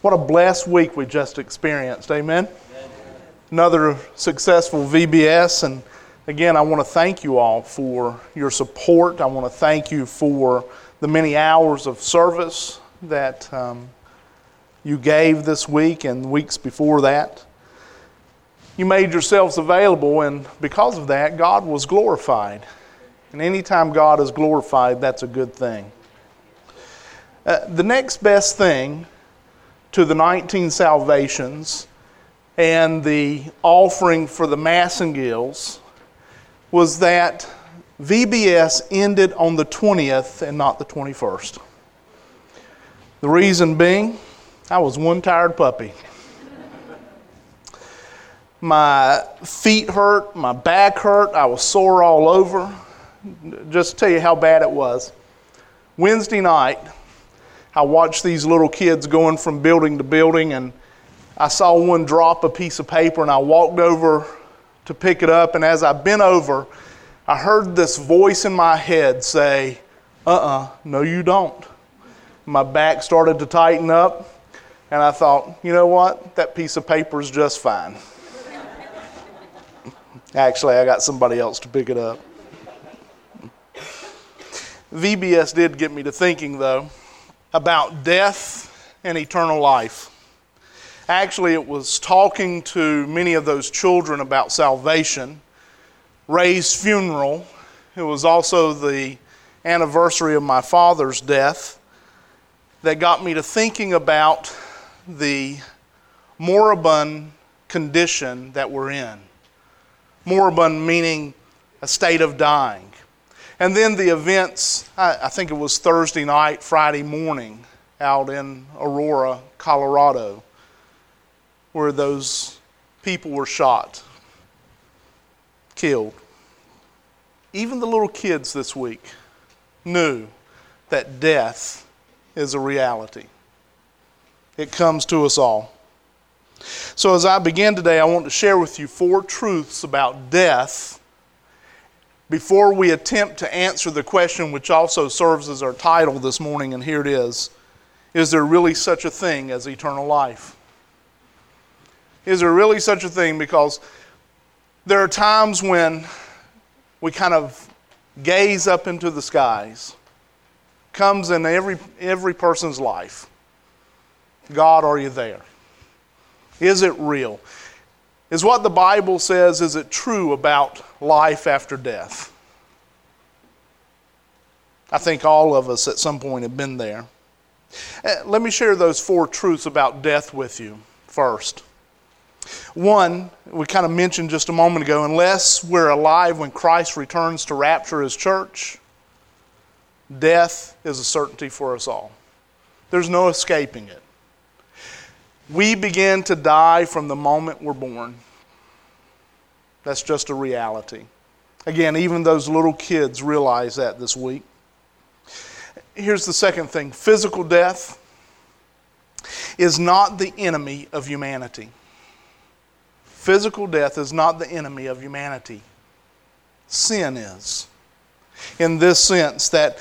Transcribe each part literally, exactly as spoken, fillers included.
What a blessed week we just experienced, amen? Another successful V B S, and again, I want to thank you all for your support. I want to thank you for the many hours of service that um, you gave this week and weeks before that. You made yourselves available, and because of that, God was glorified. And anytime God is glorified, that's a good thing. Uh, the next best thing to the nineteen salvations and the offering for the Massengills was that V B S ended on the twentieth and not the twenty-first. The reason being, I was one tired puppy. My feet hurt, my back hurt, I was sore all over. Just to tell you how bad it was. Wednesday night, I watched these little kids going from building to building, and I saw one drop a piece of paper, and I walked over to pick it up, and as I bent over, I heard this voice in my head say, uh-uh, no you don't. My back started to tighten up, and I thought, you know what, that piece of paper is just fine. Actually, I got somebody else to pick it up. V B S did get me to thinking, though, about death and eternal life. Actually, it was talking to many of those children about salvation. Ray's funeral. It was also the anniversary of my father's death that got me to thinking about the moribund condition that we're in. Moribund meaning a state of dying. And then the events, I, I think it was Thursday night, Friday morning, out in Aurora, Colorado, where those people were shot, killed. Even the little kids this week knew that death is a reality. It comes to us all. So as I begin today, I want to share with you four truths about death before we attempt to answer the question which also serves as our title this morning, and here it is. Is there really such a thing as eternal life? Is there really such a thing? Because there are times when we kind of gaze up into the skies. Comes in every, every person's life. God, are you there? Is it real? Is what the Bible says, is it true about life after death? I think all of us at some point have been there. Let me share those four truths about death with you first. One, we kind of mentioned just a moment ago, unless we're alive when Christ returns to rapture His church, death is a certainty for us all. There's no escaping it. We begin to die from the moment we're born. That's just a reality. Again, even those little kids realize that this week. Here's the second thing. Physical death is not the enemy of humanity. Physical death is not the enemy of humanity. Sin is. In this sense that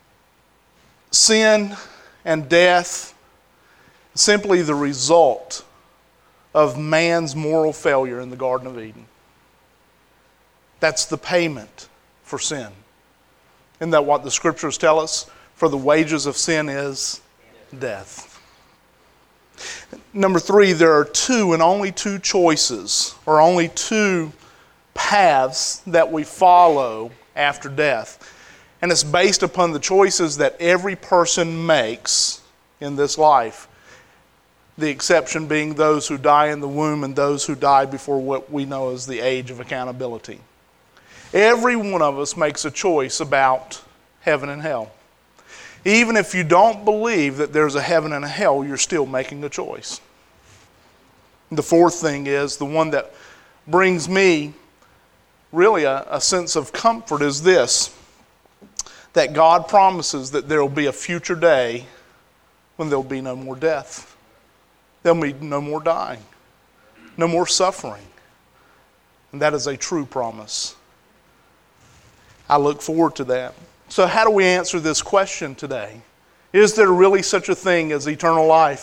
sin and death simply the result of man's moral failure in the Garden of Eden. That's the payment for sin. Isn't that what the Scriptures tell us? For the wages of sin is death. Number three, there are two and only two choices, or only two paths that we follow after death. And it's based upon the choices that every person makes in this life. The exception being those who die in the womb and those who die before what we know as the age of accountability. Every one of us makes a choice about heaven and hell. Even if you don't believe that there's a heaven and a hell, you're still making a choice. The fourth thing is, the one that brings me really a, a sense of comfort is this, that God promises that there will be a future day when there will be no more death. There'll be no more dying, no more suffering. And that is a true promise. I look forward to that. So how do we answer this question today? Is there really such a thing as eternal life?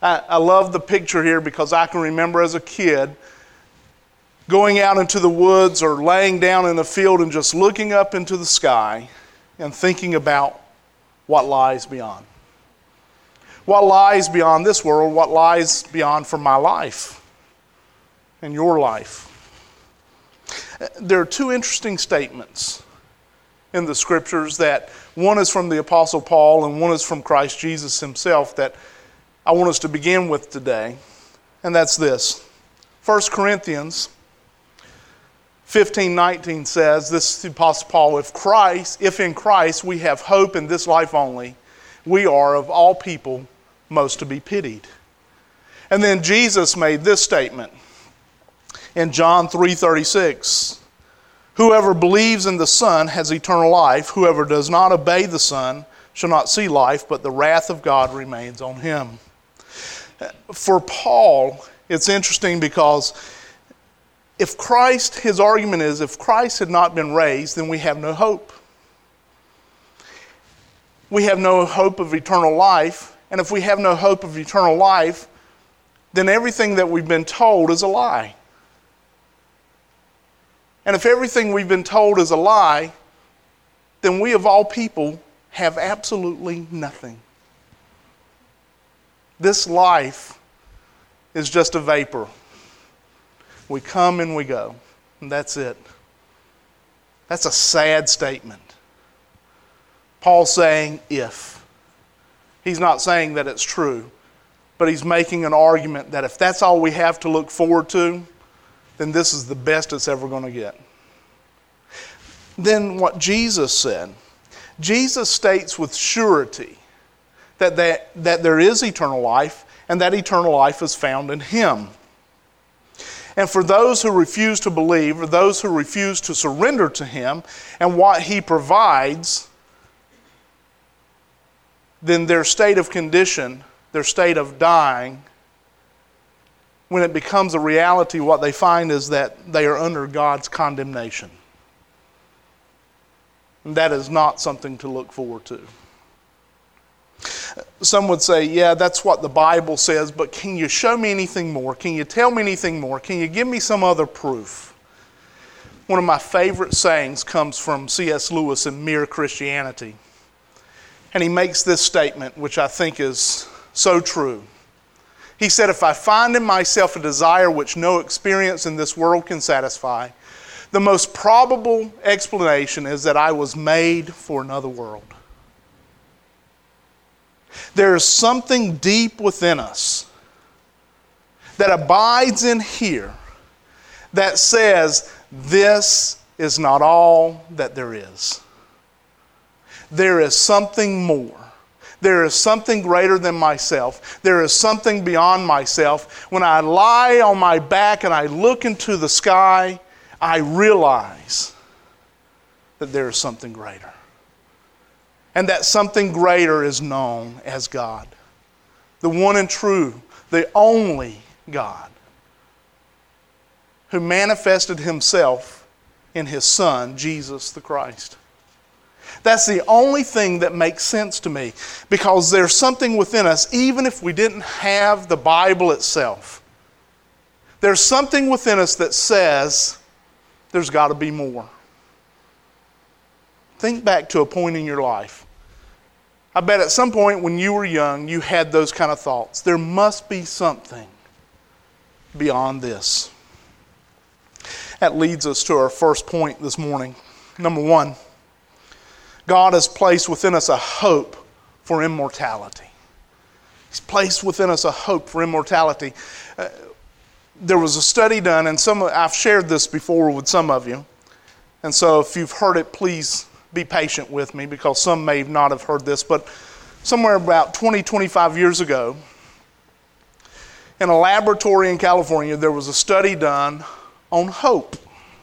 I, I love the picture here because I can remember as a kid going out into the woods or laying down in a field and just looking up into the sky and thinking about what lies beyond. What lies beyond this world, what lies beyond for my life and your life. There are two interesting statements in the scriptures that one is from the Apostle Paul and one is from Christ Jesus himself that I want us to begin with today. And that's this. First Corinthians fifteen nineteen says, this is the Apostle Paul, if Christ, if in Christ we have hope in this life only, we are of all people most to be pitied. And then Jesus made this statement in John three thirty-six. Whoever believes in the Son has eternal life. Whoever does not obey the Son shall not see life, but the wrath of God remains on him. For Paul, it's interesting because if Christ, his argument is, if Christ had not been raised, then we have no hope. We have no hope of eternal life. And if we have no hope of eternal life, then everything that we've been told is a lie. And if everything we've been told is a lie, then we of all people have absolutely nothing. This life is just a vapor. We come and we go, and that's it. That's a sad statement. Paul's saying if. He's not saying that it's true, but he's making an argument that if that's all we have to look forward to, then this is the best it's ever going to get. Then what Jesus said, Jesus states with surety that, that, that there is eternal life and that eternal life is found in Him. And for those who refuse to believe, or those who refuse to surrender to Him and what He provides, then their state of condition, their state of dying, when it becomes a reality, what they find is that they are under God's condemnation. And that is not something to look forward to. Some would say, yeah, that's what the Bible says, but can you show me anything more? Can you tell me anything more? Can you give me some other proof? One of my favorite sayings comes from C S Lewis in Mere Christianity. And he makes this statement, which I think is so true. He said, if I find in myself a desire which no experience in this world can satisfy, the most probable explanation is that I was made for another world. There is something deep within us that abides in here that says, this is not all that there is. There is something more. There is something greater than myself. There is something beyond myself. When I lie on my back and I look into the sky, I realize that there is something greater. And that something greater is known as God. The one and true, the only God, who manifested Himself in His Son, Jesus the Christ. That's the only thing that makes sense to me, because there's something within us, even if we didn't have the Bible itself. There's something within us that says there's got to be more. Think back to a point in your life. I bet at some point when you were young, you had those kind of thoughts. There must be something beyond this. That leads us to our first point this morning. Number one, God has placed within us a hope for immortality. He's placed within us a hope for immortality. Uh, there was a study done, and some I've shared this before with some of you. And so if you've heard it, please be patient with me, because some may not have heard this. But somewhere about twenty, twenty-five years ago, in a laboratory in California, there was a study done on hope.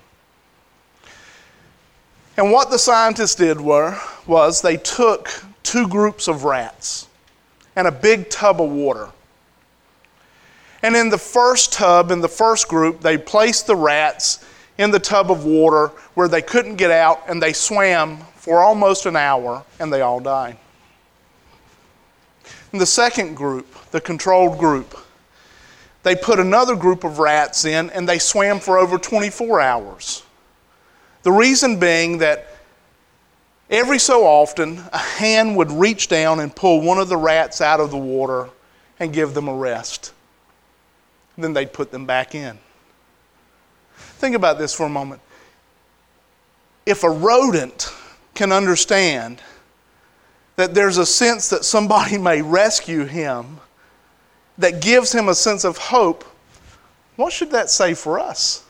And what the scientists did were, was they took two groups of rats and a big tub of water. And in the first tub, in the first group, they placed the rats in the tub of water where they couldn't get out, and they swam for almost an hour, and they all died. And the second group, the controlled group, they put another group of rats in and they swam for over twenty-four hours. The reason being that every so often a hand would reach down and pull one of the rats out of the water and give them a rest. Then they'd put them back in. Think about this for a moment. If a rodent can understand that there's a sense that somebody may rescue him, that gives him a sense of hope, what should that say for us?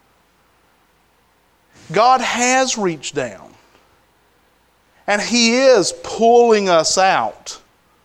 God has reached down, and He is pulling us out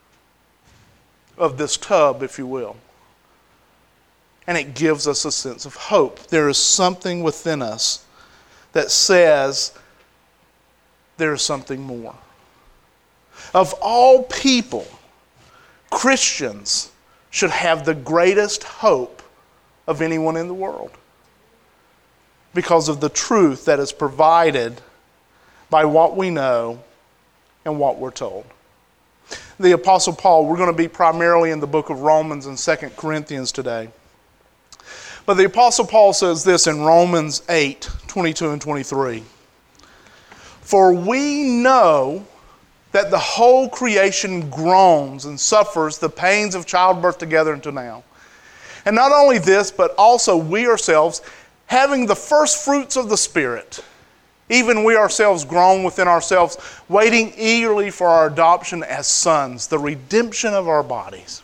of this tub, if you will. And it gives us a sense of hope. There is something within us that says there is something more. Of all people, Christians should have the greatest hope of anyone in the world because of the truth that is provided by what we know and what we're told. The Apostle Paul, we're going to be primarily in the book of Romans and Second Corinthians today. But the Apostle Paul says this in Romans eight, twenty-two and twenty-three. For we know that the whole creation groans and suffers the pains of childbirth together until now. And not only this, but also we ourselves, having the first fruits of the Spirit, even we ourselves groan within ourselves, waiting eagerly for our adoption as sons, the redemption of our bodies.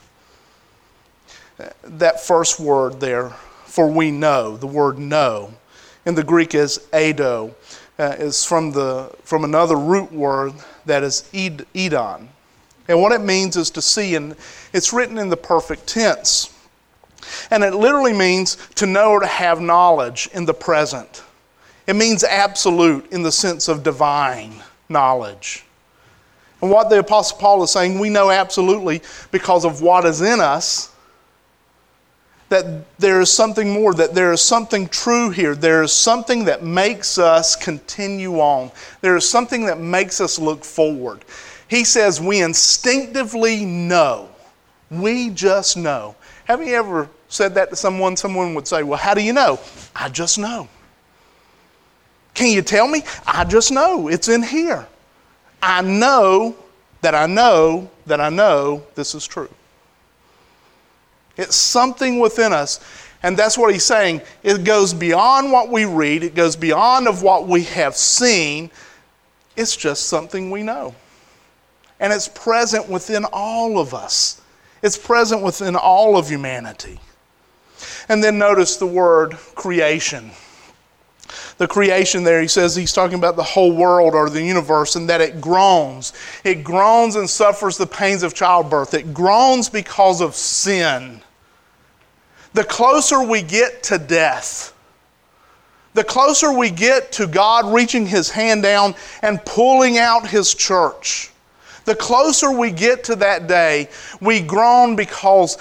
That first word there, for we know, the word know, in the Greek is eido, uh, is from the from another root word that is ed, edon. And what it means is to see, and it's written in the perfect tense. And it literally means to know or to have knowledge in the present. It means absolute in the sense of divine knowledge. And what the Apostle Paul is saying, we know absolutely because of what is in us, that there is something more, that there is something true here. There is something that makes us continue on. There is something that makes us look forward. He says we instinctively know. We just know. Have you ever said that to someone? Someone would say, well, how do you know? I just know. Can you tell me? I just know. It's in here. I know that I know that I know this is true. It's something within us, and that's what he's saying. It goes beyond what we read. It goes beyond of what we have seen. It's just something we know. And it's present within all of us. It's present within all of humanity. And then notice the word creation. The creation there, he says he's talking about the whole world or the universe, and that it groans. It groans and suffers the pains of childbirth. It groans because of sin. The closer we get to death, the closer we get to God reaching His hand down and pulling out His church, the closer we get to that day, we groan because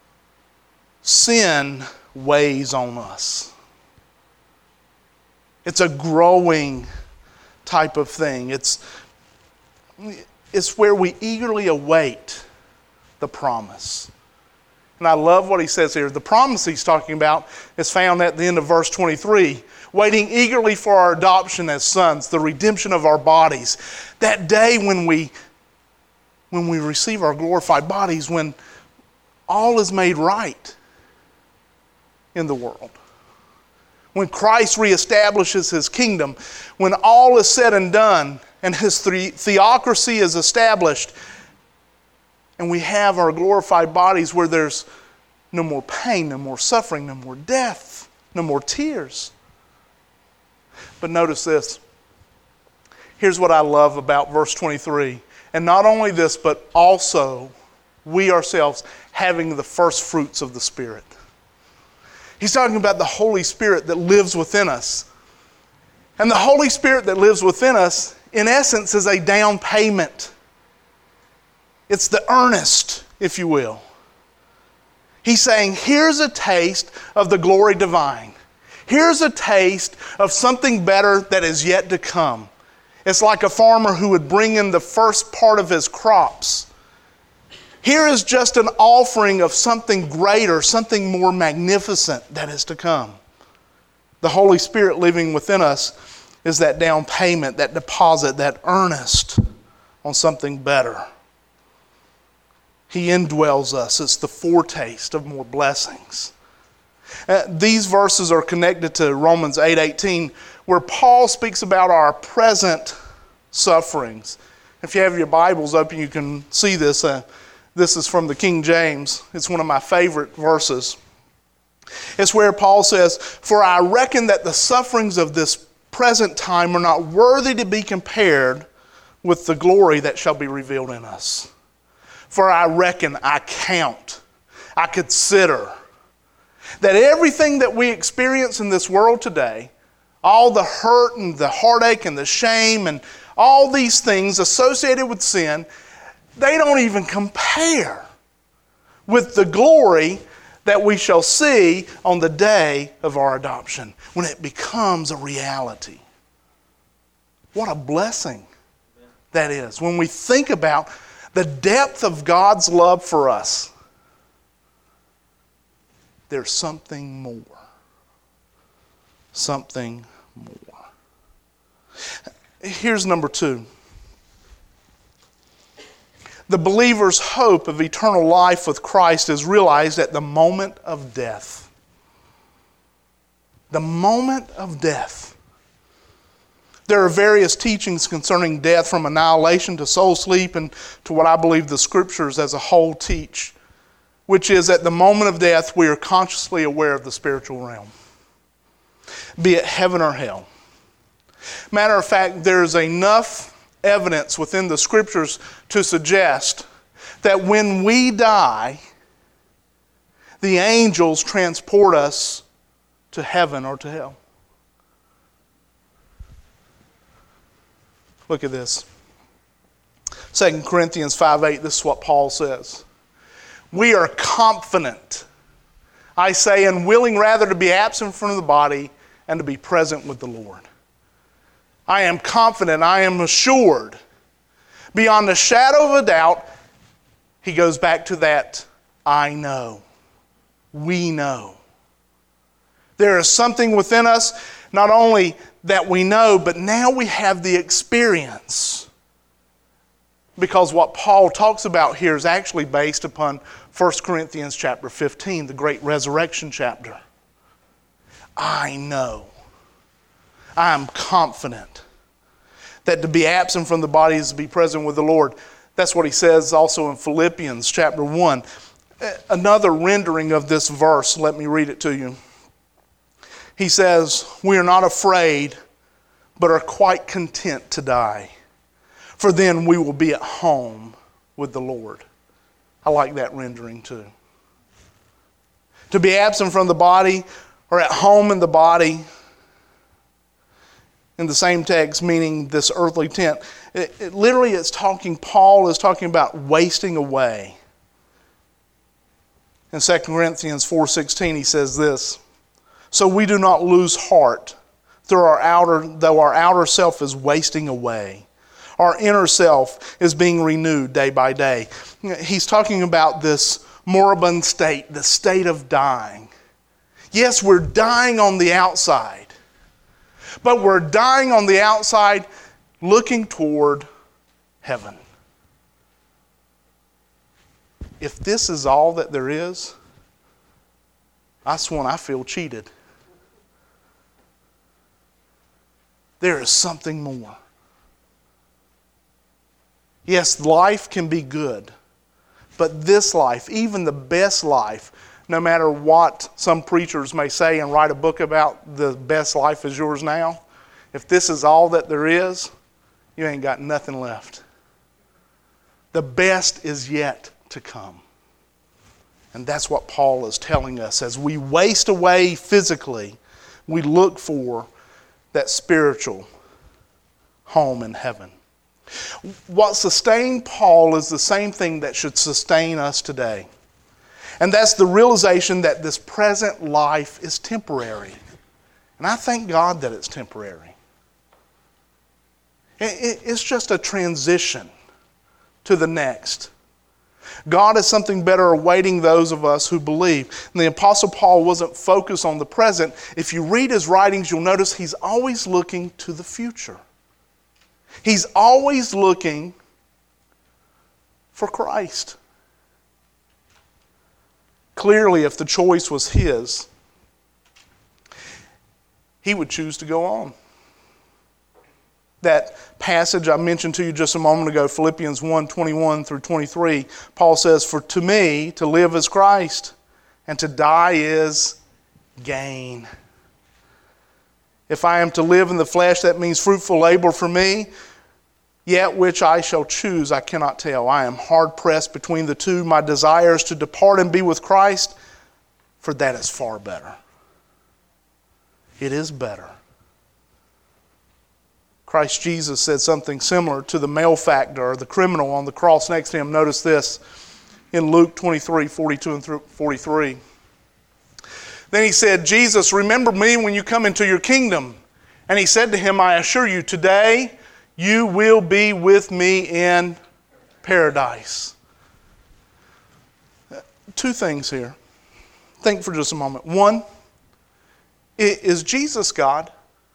sin weighs on us. It's a growing type of thing. It's, it's where we eagerly await the promise. And I love what he says here. The promise he's talking about is found at the end of verse twenty-three. Waiting eagerly for our adoption as sons, the redemption of our bodies. That day when we, when we receive our glorified bodies, when all is made right in the world. When Christ reestablishes His kingdom, when all is said and done and His the- theocracy is established, and we have our glorified bodies where there's no more pain, no more suffering, no more death, no more tears. But notice this. Here's what I love about verse twenty-three. And not only this, but also we ourselves having the first fruits of the Spirit. He's talking about the Holy Spirit that lives within us. And the Holy Spirit that lives within us, in essence, is a down payment. It's the earnest, if you will. He's saying, here's a taste of the glory divine. Here's a taste of something better that is yet to come. It's like a farmer who would bring in the first part of his crops Here is just an offering of something greater, something more magnificent that is to come. The Holy Spirit living within us is that down payment, that deposit, that earnest on something better. He indwells us. It's the foretaste of more blessings. Uh, these verses are connected to Romans eight eighteen, where Paul speaks about our present sufferings. If you have your Bibles open, you can see this. Uh, this is from the King James. It's one of my favorite verses. It's where Paul says, "For I reckon that the sufferings of this present time are not worthy to be compared with the glory that shall be revealed in us. For I reckon, I count, I consider that everything that we experience in this world today, all the hurt and the heartache and the shame and all these things associated with sin, they don't even compare with the glory that we shall see on the day of our adoption, when it becomes a reality." What a blessing that is. When we think about the depth of God's love for us, there's something more. Something more. Here's number two. The believer's hope of eternal life with Christ is realized at the moment of death. The moment of death. There are various teachings concerning death, from annihilation to soul sleep and to what I believe the Scriptures as a whole teach, which is at the moment of death we are consciously aware of the spiritual realm, be it heaven or hell. Matter of fact, there's enough evidence within the Scriptures to suggest that when we die, the angels transport us to heaven or to hell. Look at this. Second Corinthians five eight, this is what Paul says. "We are confident, I say, and willing rather to be absent from the body and to be present with the Lord." I am confident, I am assured, beyond a shadow of a doubt. He goes back to that, I know, we know. There is something within us, not only that we know, but now we have the experience. Because what Paul talks about here is actually based upon First Corinthians chapter fifteen, the great resurrection chapter. I know. I am confident that to be absent from the body is to be present with the Lord. That's what he says also in Philippians chapter one. Another rendering of this verse, let me read it to you. He says, "We are not afraid, but are quite content to die. For then we will be at home with the Lord." I like that rendering too. To be absent from the body or at home in the body, in the same text, meaning this earthly tent, it, it literally it's talking, Paul is talking about wasting away. In Second Corinthians four sixteen, he says this, "So we do not lose heart, through our outer, though our outer self is wasting away. Our inner self is being renewed day by day." He's talking about this moribund state, the state of dying. Yes, we're dying on the outside, but we're dying on the outside looking toward heaven. If this is all that there is, that's when I feel cheated. There is something more. Yes, life can be good, but this life, even the best life, no matter what some preachers may say and write a book about, the best life is yours now, if this is all that there is, you ain't got nothing left. The best is yet to come. And that's what Paul is telling us. As we waste away physically, we look for that spiritual home in heaven. What sustained Paul is the same thing that should sustain us today. And that's the realization that this present life is temporary. And I thank God that it's temporary. It's just a transition to the next. God has something better awaiting those of us who believe. And the Apostle Paul wasn't focused on the present. If you read his writings, you'll notice he's always looking to the future. He's always looking for Christ. Clearly, if the choice was his, he would choose to go on. That passage I mentioned to you just a moment ago, Philippians one, twenty-one through twenty-three, Paul says, "For to me, to live is Christ, and to die is gain. If I am to live in the flesh, that means fruitful labor for me, yet which I shall choose, I cannot tell. I am hard-pressed between the two. My desire is to depart and be with Christ, for that is far better." It is better. Christ Jesus said something similar to the malefactor or the criminal on the cross next to him. Notice this in Luke twenty-three, forty-two and forty-three. Then he said, "Jesus, remember me when you come into your kingdom." And he said to him, "I assure you, today you will be with me in paradise." Two things here. Think for just a moment. One, is Jesus God?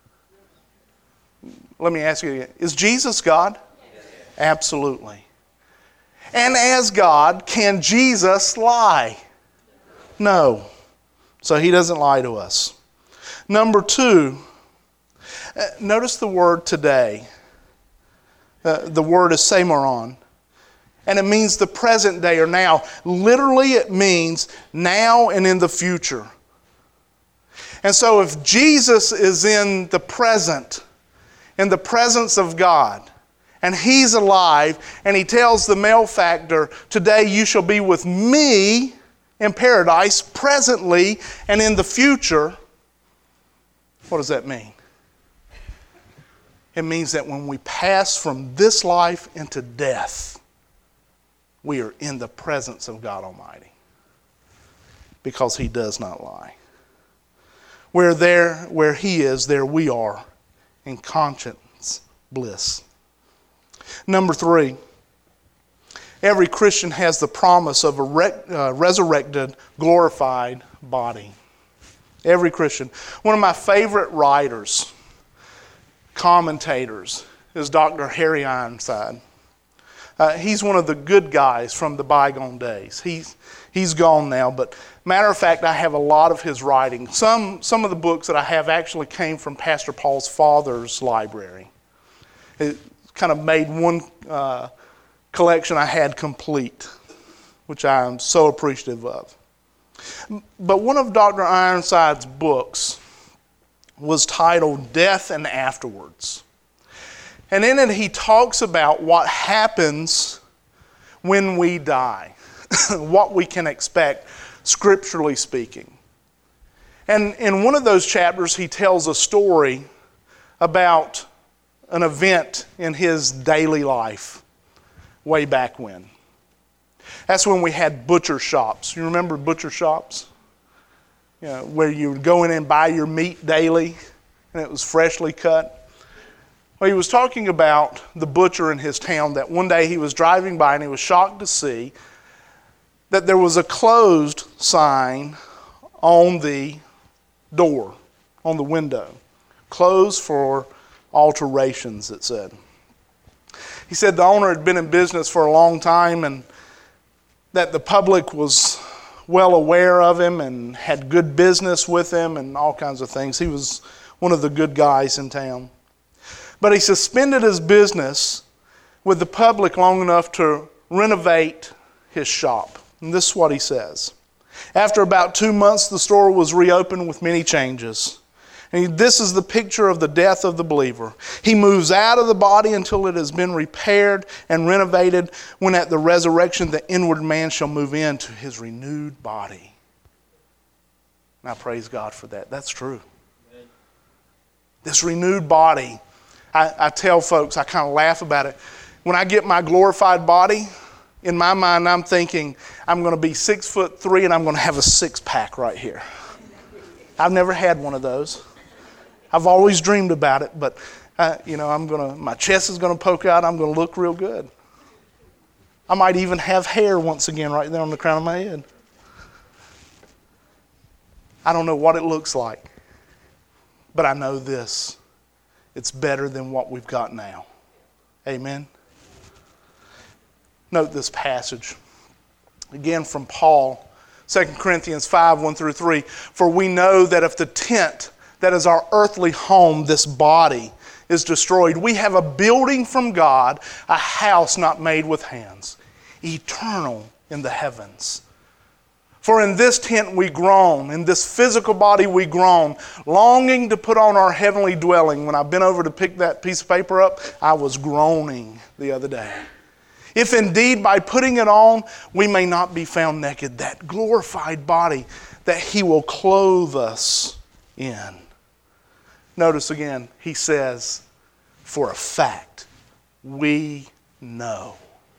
Let me ask you again. Is Jesus God? Yes. Absolutely. And as God, can Jesus lie? No. So he doesn't lie to us. Number two, notice the word today. Uh, the word is semeron. And it means the present day or now. Literally it means now and in the future. And so if Jesus is in the present, in the presence of God, and he's alive, and he tells the malefactor, "Today you shall be with me in paradise, presently and in the future," what does that mean? It means that when we pass from this life into death, we are in the presence of God Almighty, because he does not lie. Where there, where he is, there we are, in conscience bliss. Number three, every Christian has the promise of a re- uh, resurrected, glorified body. Every Christian. One of my favorite writers, commentators, is Doctor Harry Ironside. Uh, he's one of the good guys from the bygone days. He's he's gone now, but matter of fact, I have a lot of his writing. Some some of the books that I have actually came from Pastor Paul's father's library. It kind of made one uh, collection I had complete, which I am so appreciative of. But one of Doctor Ironside's books was titled "Death and Afterwards." And in it, he talks about what happens when we die, what we can expect, scripturally speaking. And in one of those chapters, he tells a story about an event in his daily life way back when. That's when we had butcher shops. You remember butcher shops? You know, where you would go in and buy your meat daily, and it was freshly cut. Well, he was talking about the butcher in his town that one day he was driving by and he was shocked to see that there was a closed sign on the door, on the window. Closed for alterations, it said. He said the owner had been in business for a long time and that the public was well aware of him and had good business with him and all kinds of things. He was one of the good guys in town. But he suspended his business with the public long enough to renovate his shop. And this is what he says. After about two months, the store was reopened with many changes. And this is the picture of the death of the believer. He moves out of the body until it has been repaired and renovated, when at the resurrection the inward man shall move into his renewed body. And I praise God for that. That's true. Amen. This renewed body, I, I tell folks, I kind of laugh about it. When I get my glorified body, in my mind I'm thinking I'm going to be six foot three and I'm going to have a six pack right here. I've never had one of those. I've always dreamed about it, but uh, you know, I'm gonna. My chest is going to poke out. I'm going to look real good. I might even have hair once again right there on the crown of my head. I don't know what it looks like, but I know this. It's better than what we've got now. Amen? Note this passage. Again from Paul, Second Corinthians five, one through three. For we know that if the tent that is our earthly home, this body, is destroyed, we have a building from God, a house not made with hands, eternal in the heavens. For in this tent we groan, in this physical body we groan, longing to put on our heavenly dwelling. When I bent over to pick that piece of paper up, I was groaning the other day. If indeed by putting it on, we may not be found naked, that glorified body that He will clothe us in. Notice again, he says, for a fact, we know.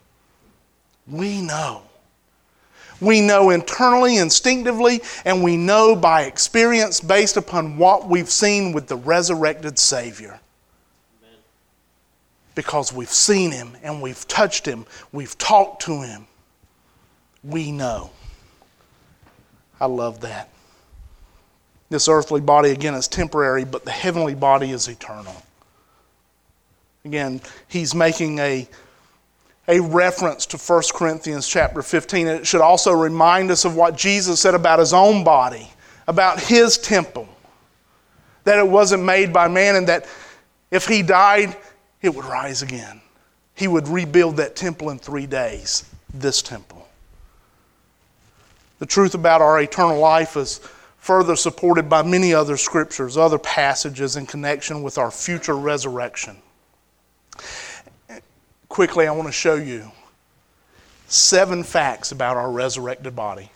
We know. We know internally, instinctively, and we know by experience based upon what we've seen with the resurrected Savior. Amen. Because we've seen Him and we've touched Him, we've talked to Him. We know. I love that. This earthly body, again, is temporary, but the heavenly body is eternal. Again, he's making a, a reference to First Corinthians chapter fifteen. And it should also remind us of what Jesus said about His own body, about His temple. That it wasn't made by man, and that if He died, it would rise again. He would rebuild that temple in three days, this temple. The truth about our eternal life is further supported by many other scriptures, other passages in connection with our future resurrection. Quickly, I want to show you seven facts about our resurrected body.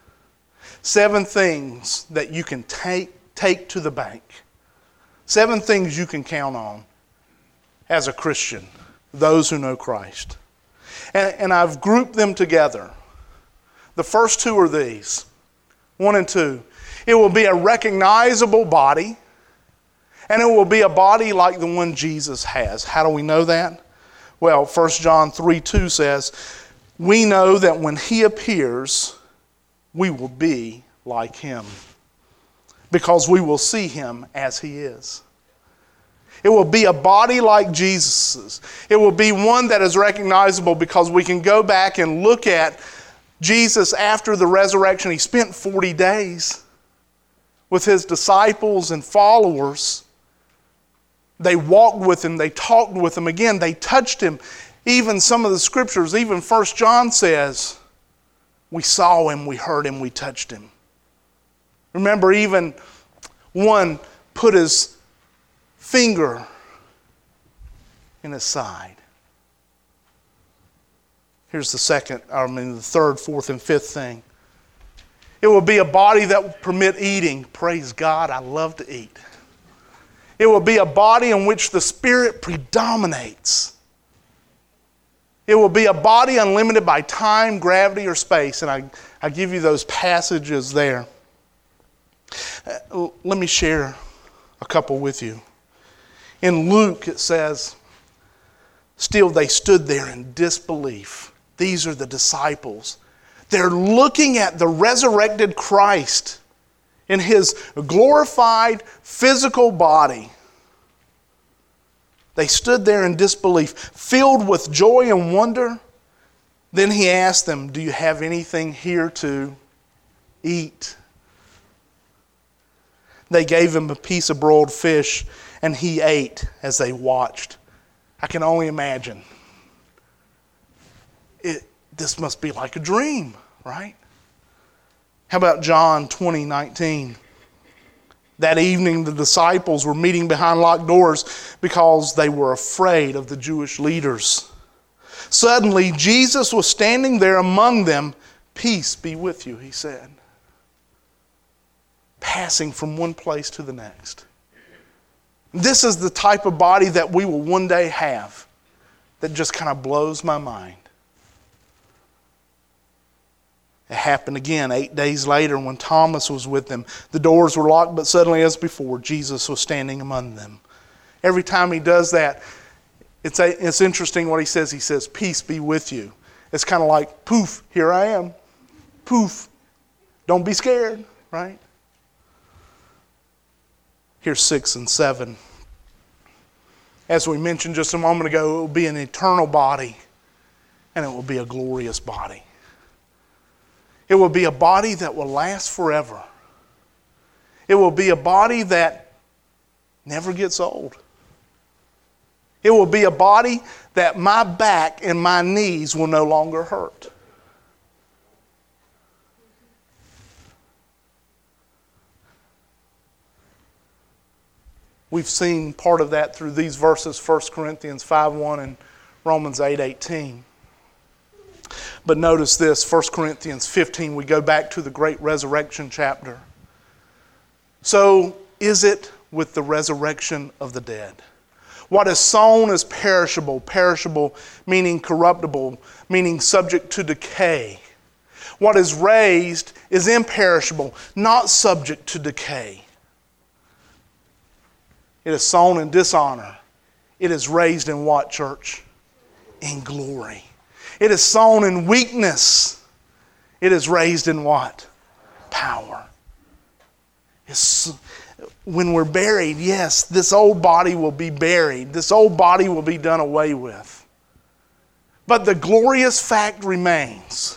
Seven things that you can take, take to the bank. Seven things you can count on as a Christian, those who know Christ. And, and I've grouped them together. The first two are these, one and two. It will be a recognizable body, and it will be a body like the one Jesus has. How do we know that? Well, First John three two says, we know that when He appears, we will be like Him, because we will see Him as He is. It will be a body like Jesus's. It will be one that is recognizable because we can go back and look at Jesus after the resurrection. He spent forty days with His disciples and followers. They walked with Him. They talked with Him. Again, they touched Him. Even some of the scriptures, even First John says, we saw Him, we heard Him, we touched Him. Remember, even one put his finger in His side. Here's the second, I mean the third, fourth, and fifth thing. It will be a body that will permit eating. Praise God, I love to eat. It will be a body in which the Spirit predominates. It will be a body unlimited by time, gravity, or space. And I, I give you those passages there. Uh, let me share a couple with you. In Luke it says, still they stood there in disbelief. These are the disciples. They're looking at the resurrected Christ in His glorified physical body. They stood there in disbelief, filled with joy and wonder. Then He asked them, do you have anything here to eat? They gave Him a piece of broiled fish, and He ate as they watched. I can only imagine. It, this must be like a dream, right? How about John twenty nineteen? That evening the disciples were meeting behind locked doors because they were afraid of the Jewish leaders. Suddenly Jesus was standing there among them. Peace be with you, He said. Passing from one place to the next. This is the type of body that we will one day have that just kind of blows my mind. It happened again eight days later when Thomas was with them. The doors were locked, but suddenly as before, Jesus was standing among them. Every time He does that, it's, a, it's interesting what He says. He says, peace be with you. It's kind of like, poof, here I am. Poof. Don't be scared, right? Here's six and seven. As we mentioned just a moment ago, it will be an eternal body, and it will be a glorious body. It will be a body that will last forever. It will be a body that never gets old. It will be a body that my back and my knees will no longer hurt. We've seen part of that through these verses, First Corinthians five one and Romans eight eighteen. But notice this, First Corinthians fifteen, we go back to the great resurrection chapter. So is it with the resurrection of the dead? What is sown is perishable, perishable meaning corruptible, meaning subject to decay. What is raised is imperishable, not subject to decay. It is sown in dishonor. It is raised in what, church? In glory. It is sown in weakness. It is raised in what? Power. It's, when we're buried, yes, this old body will be buried. This old body will be done away with. But the glorious fact remains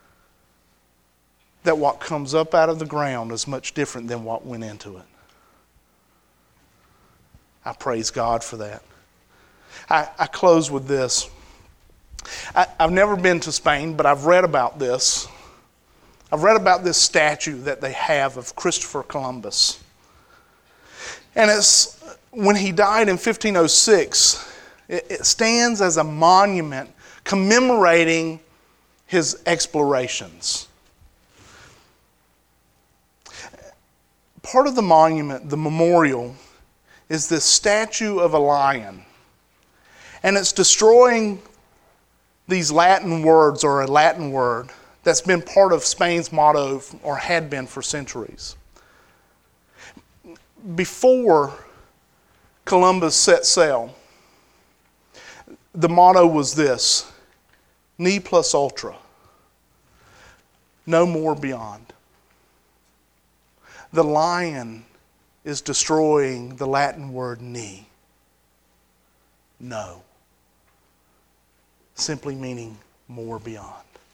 that what comes up out of the ground is much different than what went into it. I praise God for that. I, I close with this. I, I've never been to Spain, but I've read about this. I've read about this statue that they have of Christopher Columbus. And it's when he died in fifteen oh six, it, it stands as a monument commemorating his explorations. Part of the monument, the memorial, is this statue of a lion. And it's destroying these Latin words, or a Latin word that's been part of Spain's motto, or had been for centuries. Before Columbus set sail, the motto was this: ne plus ultra, no more beyond. The lion is destroying the Latin word ne, no, simply meaning more beyond.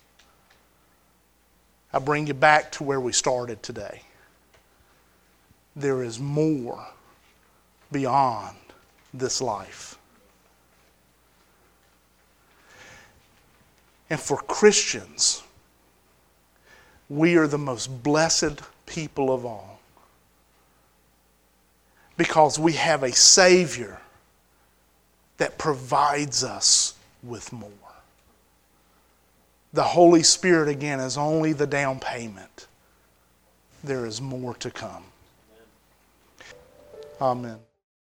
I bring you back to where we started today. There is more beyond this life. And for Christians, we are the most blessed people of all, because we have a Savior that provides us with more. The Holy Spirit, again, is only the down payment. There is more to come. Amen.